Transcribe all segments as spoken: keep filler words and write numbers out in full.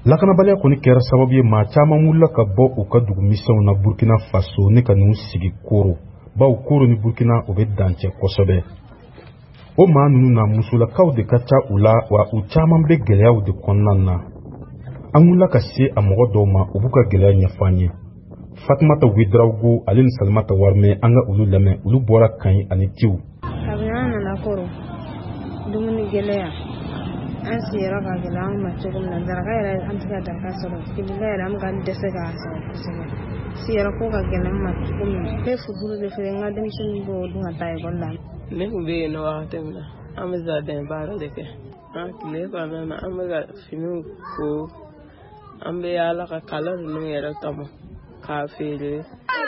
lakanabaliya kɔni kɛra sababu ye maa caman wulila ka bɔ u ka dugu misɛnw na Burkina Faso ne ka n'u sigi Koro bawo Koro ni Burkina o bɛ dancɛ kosɛbɛ. O maa ninnu na musolakaw de ka ca u la wa u caman bɛ gɛlɛyaw de kɔnɔna na. An wulila ka se a mɔgɔ dɔw ma u b'u ka gɛlɛya ɲɛfɔ an ye. Fatumata Ouedraogo ale ni Salimata Warmɛ an ka olu lamɛn olu bɔra Kayi ani Tiw. Kabini an nana Koro dumuni gɛlɛya an siyɔrɔ ka gɛlɛ an ma cogo min na daraka yɛrɛ an tɛ ka daraka sɔrɔ kibila yɛrɛ an ka dɛsɛ k'a sɔrɔ kosɛbɛ siyɔrɔ ko ka gɛlɛ an ma cogo min na. Ne fuduru de feere n ka denmisɛnnin b'o dun ka taa ekɔli la. Ne kun bɛ yen nɔ wagati min na an bɛ jardin baara de kɛ an tile kɔnɔna na an bɛ ka finiw ko an bɛ yaala ka kala ninnu yɛrɛ tɔmɔ k'a feere.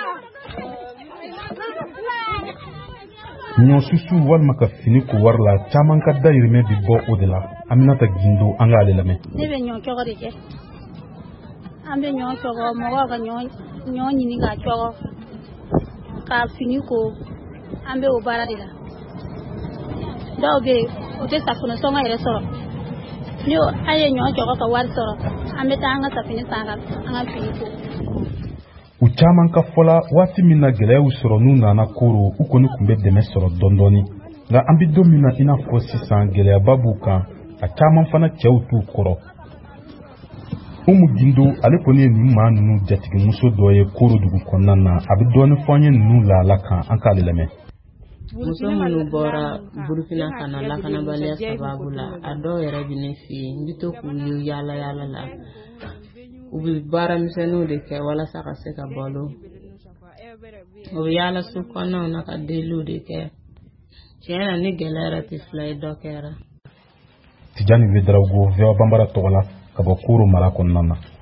Ɲɔsusu walima ka fini ko wari la caman ka dayirimɛ bi bɔ o de la. Aminata Gindo an k'ale lamɛn. Ne bɛ ɲɔ cɔgɔ de kɛ an bɛ ɲɔ cɔgɔ mɔgɔw ka ɲɔ ɲini k'a cɔgɔ k'a fini ko an bɛ o baara de la. Dɔw bɛ yen o tɛ safunɛ sɔngɔ yɛrɛ sɔrɔ ni an ye ɲɔ cɔgɔ ka wari sɔrɔ an bɛ taa an ka safunɛ san an ka fini ko. U caman ka fɔla waati min na gɛlɛyaw sɔrɔ n'u nana Koro u kɔni tun bɛ dɛmɛ sɔrɔ dɔɔni nka an bɛ don min na i n'a fɔ sisan gɛlɛyaba b'u kan a caman fana cɛw t'u kɔrɔ. Umu Gindo ale kɔni ye nin maa ninnu jatigimuso dɔ ye Koro dugu kɔnɔna na a bɛ dɔɔni fɔ an ye ninnu laala kan an k'ale lamɛn. Muso minnu bɔra Burkina ka na lakanabaliya sababu la a dɔw yɛrɛ bɛ ne fɛ yen n bɛ to k'u ye yaala yaala la u bɛ baaramisɛnninw de kɛ walasa ka se ka balo u bɛ yaala su kɔnɔnaw na ka deliw de kɛ tiɲɛ na ni gɛlɛya yɛrɛ tɛ fila ye dɔ kɛra. Tijani Ouedraogo V O A Bambara tɔgɔ la ka bɔ Koro mara kɔnɔna na.